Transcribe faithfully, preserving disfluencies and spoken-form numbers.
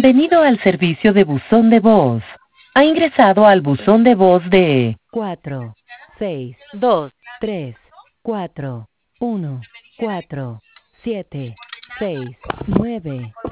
Bienvenido al servicio de buzón de voz. Ha ingresado al buzón de voz de cuatro, seis, dos, tres, cuatro, uno, cuatro, siete, seis, nueve.